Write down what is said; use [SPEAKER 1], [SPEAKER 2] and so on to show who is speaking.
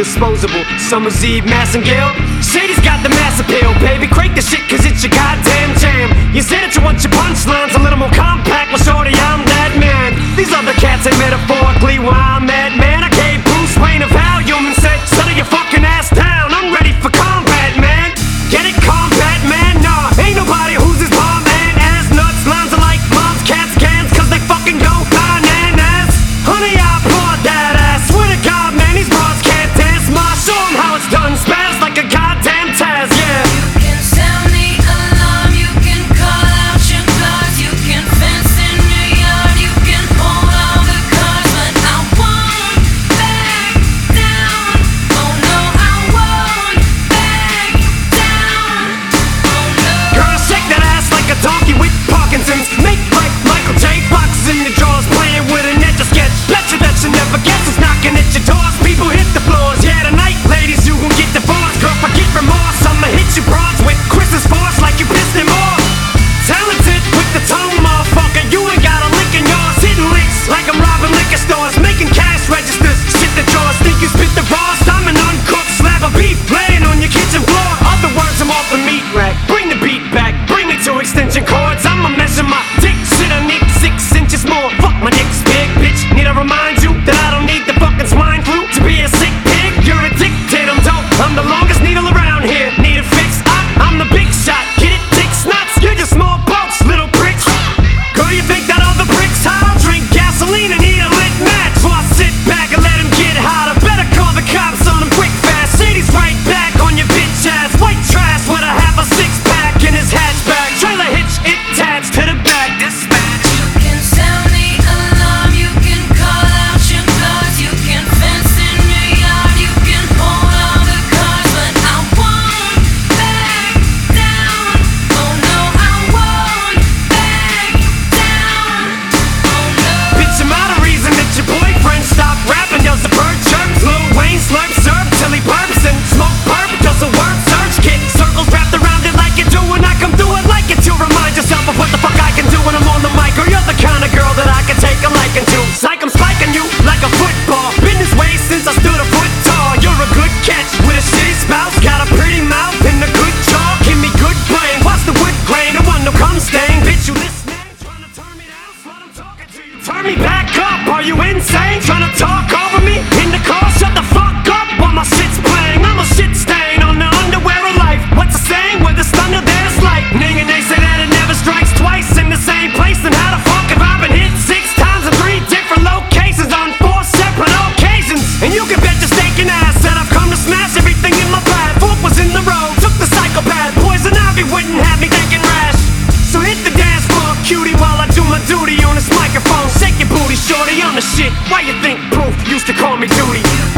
[SPEAKER 1] disposable. Summer's Eve, Massengale. Shady's got the mass appeal, baby. Crank the shit, cause it's your goddamn jam. You say that you want your punchlines a little more compact. Well, shorty, I'm that man. These other cats ain't metaphorically where I'm at, man. I gave Bruce Wayne a Valium and said, settle your fucking ass down. I'm ready for combat, man. Get it, combat, man? Nah, ain't nobody who's as bomb man as nuts. Lines are like moms, cats, cans, cause they fucking go bananas. Honey, I brought that ass. Swear to God, man, these broads can't dance. Ma, show 'em how it's done. Spaz like a goddamn Taz, yeah.
[SPEAKER 2] You can sound the alarm, you can call out your guards, you can fence in your yard, you can hold all the cards, but I won't back down. Oh no, I won't back down. Oh no.
[SPEAKER 1] Girl, shake that ass like a donkey with Parkinson's. Make like Michael J. Fox in the drawers, playing with an etch a sketch. Bet you that you never guess who's knocking at your doors. People hit the floors, yeah, tonight, ladies, you gon' get divorced. Girl, forget remorse, I'ma hit you broads with Chris's force like you pissed him off. Talented with the tone, motherfucker, you ain't got a lick in yours. Hitting licks like I'm robbing liquor stores, making cash registers. Shit the drawers, think you spit the raws. I'm an uncooked slab of beef laying on your kitchen floor. Other words, I'm off the meat rack. Bring the beat back, bring me to extension cords. I'ma measure my dick, shit, I need 6 inches more. Fuck, my dick's big, bitch. Need I remind you that I don't need the fucking swine flu to be a sick pig? You're addicted, I'm dope. I'm the longest needle around here. Need a fix? I'm the big shot. Get it, dick snots? You're just small boats, little pricks. Girl, you think that all the bricks hot? I'll drink gasoline and eat a lit match. So I sit back and let him get hotter. Better call the cops on him quick fast. Shady's right back on your bitch ass. White trash with a half a six-pack in his hatchback. Trailer hitch attached to the back. Dispatch.
[SPEAKER 2] You can sound the alarm, you can call out your guards, you can fence in your yard, you can hold all the cards, but I won't back down. Oh no, I won't back down. Oh no.
[SPEAKER 1] Bitch, I'm out of reason that your boyfriend stopped rapping. Does the bird chirps? Lil Wayne slurp serve till he burps and smoke perp. Does a word search kick circles wrapped around it like you do when I come through it like it to remind yourself of what the fuck I can do when I'm on the mic. Or you're the kind of girl that I can take a liking to. Psych, I'm spiking you like a football. Been this way since I stood a foot tall. You're a good catch with a shitty spouse. Got a pretty mouth and a good jaw. Give me good brain. Watch the wood grain. I want no cum stain. Bitch, you listening? Trying to turn me down? Slut, I'm talking to you. Turn me back up. Are you insane? Trying to talk over me? In the car, shut the fuck up while my shit's playing. I'm a shit stain on the underwear of life. What's the saying? Where there's thunder, there's lightning. And they say that it never strikes twice in the same place. Then how the fuck have I been hit 6 times in 3 different locations on 4 separate occasions? And you can bet your stinking ass that I've come to smash everything in my path. Fork was in the road, took the psychopath. Poison ivy wouldn't have me thinking rash. So hit the dance floor, cutie, while I do my duty on this microphone. Shake your booty, shorty, I'm the shit. Why you think Proof used to call me Duty?